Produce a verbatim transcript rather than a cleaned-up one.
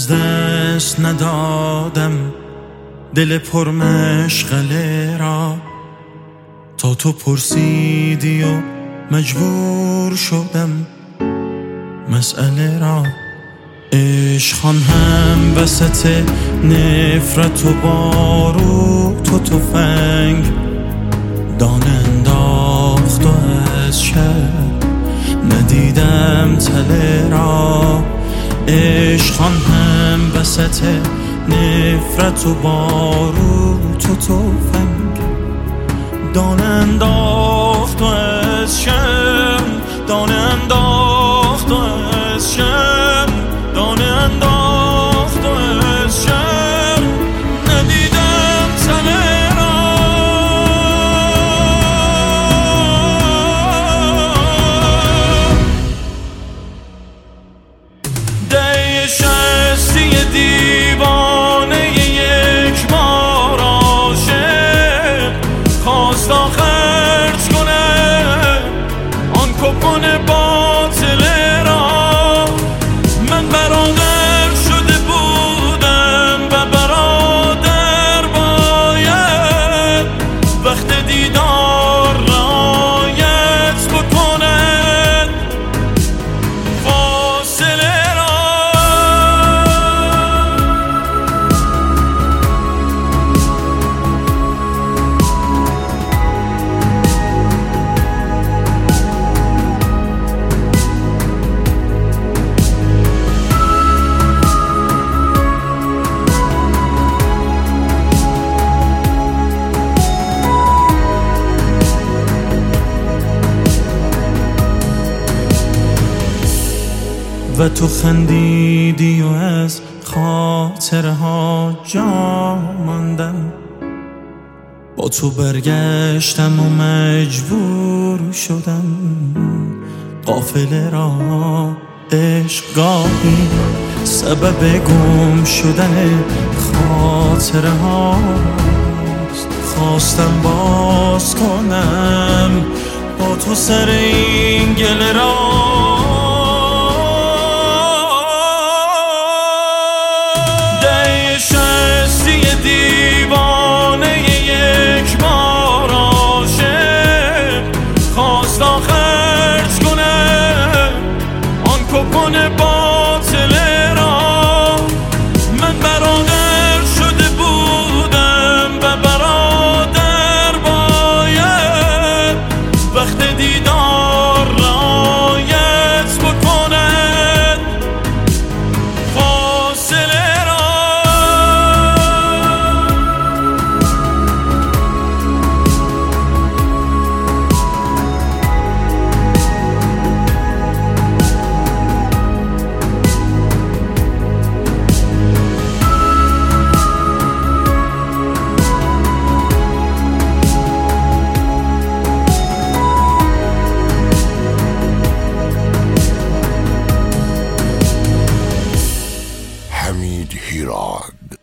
از دست ندادم دل پرمشغله را، تا تو پرسیدی و مجبور شدم مسئله را. عشقان هم وسط نفرت و باروت و تفنگ دانه انداخت و از شب ندیدم تله را. عشقان هم وسط نفرت و باروت و تفنگ دانه انداخت و از شب دانه انداخت و از شب دانه انداخت و از شب ندیدم تله را. ده شستی دیوانه یک بار عاشق خواست خرج کنه آن کپون باطله را. من برادر شده بودم و برادر باید وقت دیدار رعایت بکند فاصله را. و تو خندیدی و از خاطرها جا ماندم، با تو برگشتم و مجبور شدم قافله را. عشق گاهی سبب گم شدن خاطرهاست، خواستم باز کنم با تو سر این گله را. دیوانه یک بار عاشق خواست خرج کنه آن کپون باطله را. من برادر شده بودم و برادر باید وقت دیدار رعایت بکند فاصله را. حمید هیراد.